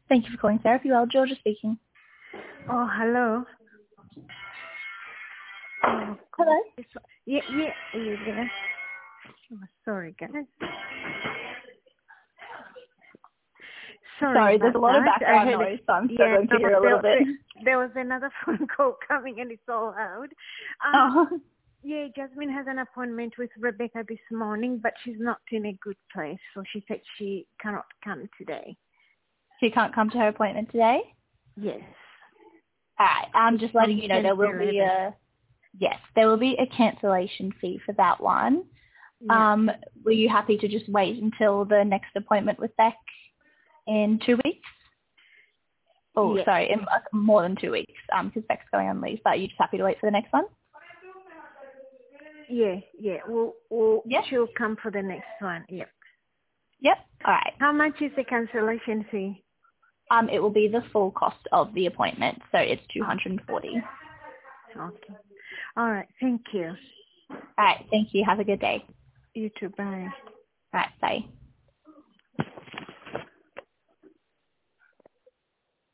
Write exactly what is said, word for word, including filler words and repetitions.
Thank you for calling Therapy Well. Georgia speaking. Oh, hello. Oh, Hello? yeah, yeah, are you there? Oh, sorry, guys. Sorry, Sorry, there's about a lot of that. I background had, noise, so I'm yeah, struggling to no, hear a little there, bit. there, there was another phone call coming and it's all loud. Um, Oh, yeah, Jasmine has an appointment with Rebecca this morning, but she's not in a good place, so she said she cannot come today. she can't come to her appointment today? Yes. Alright, I'm It's just from letting you know ten there to will be eleven. a, yes, there will be a cancellation fee for that one. Yeah. Um, were you happy to just wait until the next appointment with Beck in two weeks? Oh, Yeah. sorry, in uh, more than two weeks, um, because Beck's going on leave, but are you just happy to wait for the next one? Yeah, yeah. We'll, we'll, Yep. she'll come for the next one. Yep. Yep. Alright. How much is the cancellation fee? Um, it will be the full cost of the appointment, so it's two Oh, hundred forty. okay. All right. Thank you. Alright, thank you. Have a good day. You too. Bye. Alright, bye.